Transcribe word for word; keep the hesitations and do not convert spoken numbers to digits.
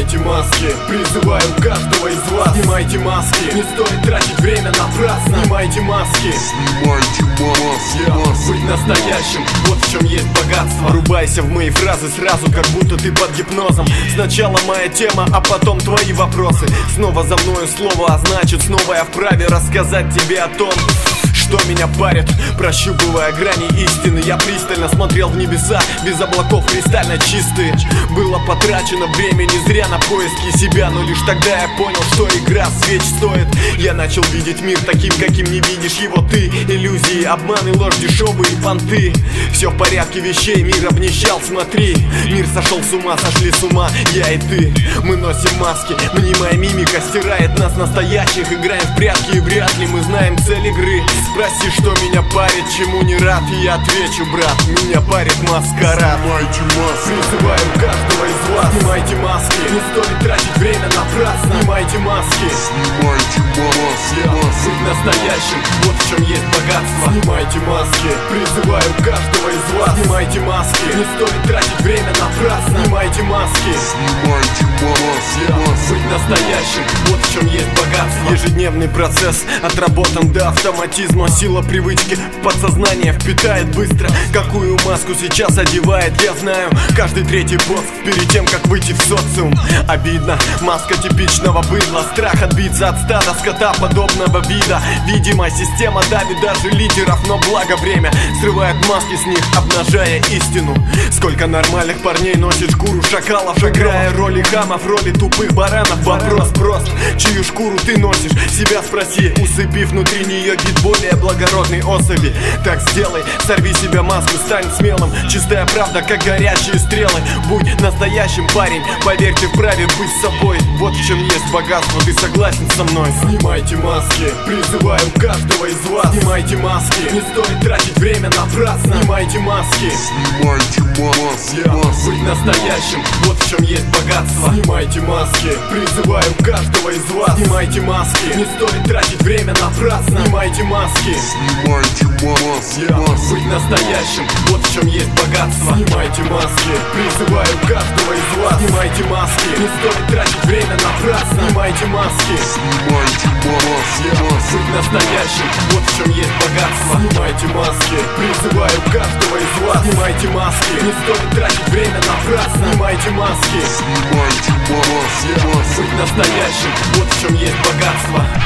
Снимайте маски, призываю каждого из вас. Снимайте маски, не стоит тратить время напрасно. Снимайте маски, Снимайте маски, маски. быть настоящим, вот в чем есть богатство. Врубайся в мои фразы сразу, как будто ты под гипнозом. Сначала моя тема, а потом твои вопросы. Снова за мною слово, а значит снова я вправе рассказать тебе о том, что меня парит, прощупывая грани истины. Я пристально смотрел в небеса, без облаков кристально чистые. Было потрачено время не зря на поиски себя, но лишь тогда я понял, что игра свеч стоит. Я начал видеть мир таким, каким не видишь его ты. Иллюзии, обманы, ложь, дешевые понты. Все в порядке вещей, мир обнищал, смотри. Мир сошел с ума, сошли с ума я и ты. Мы носим маски, мнимая мимика стирает нас настоящих. Играем в прятки и вряд ли мы знаем цель игры. Спроси, что меня парит, чему не рад, и я отвечу, брат, меня парит маскарад. Снимайте маски, Призываю каждого из вас. Снимайте маски, не стоит тратить время напрасно. Снимайте маски, снимайте маски, маски. быть настоящим, вот в чем есть богатство. Снимайте маски, призываю каждого из вас. Снимайте маски, не стоит тратить время напрасно. Снимайте маски, Снимайте маски, маски. быть настоящим, вот в чем есть богатство. Ежедневный процесс отработан до автоматизма. Сила привычки в подсознание впитает быстро. Какую маску сейчас одевает, я знаю. Каждый третий пост перед тем, как выйти в социум. Обидно, маска типичного быдла. Страх отбиться от стада скота подобного вида. Видимо, система давит даже лидеров, но благо время срывает маски с них, обнажая истину. Сколько нормальных парней носит шкуру шакалов, играя роли хамов, роли тупых баранов. Вопрос прост, чью шкуру ты носишь? Себя спроси, усыпив внутри нее гид более благородной особи. Так сделай, сорви себя маску, стань смелым. Чистая правда, как горячие стрелы. Будь настоящим, парень, поверь, ты вправе быть собой. Вот в чем есть богатство, ты согласен со мной? Снимайте маски, призываю каждого из вас. Снимайте маски, не стоит тратить время напрасно. Снимайте маски, Снимайте маски, маски. быть настоящим, вот в чем есть богатство. Снимайте маски, призываю каждого из вас. Снимайте маски, не стоит тратить время напрасно. Снимайте маски, Снимайте маски, маски. быть настоящим, вот в чем есть богатство. Снимайте маски, призываю каждого из вас. Снимайте маски, не стоит тратить время напрасно. Снимайте маски, Снимайте маски, маски. быть настоящим, вот в чем есть богатство. Снимайте маски, призываю каждого из вас. Снимайте маски, не стоит тратить время напрасно. Снимайте маски, Снимайте маски, маски. быть настоящим, вот в чем есть богатство.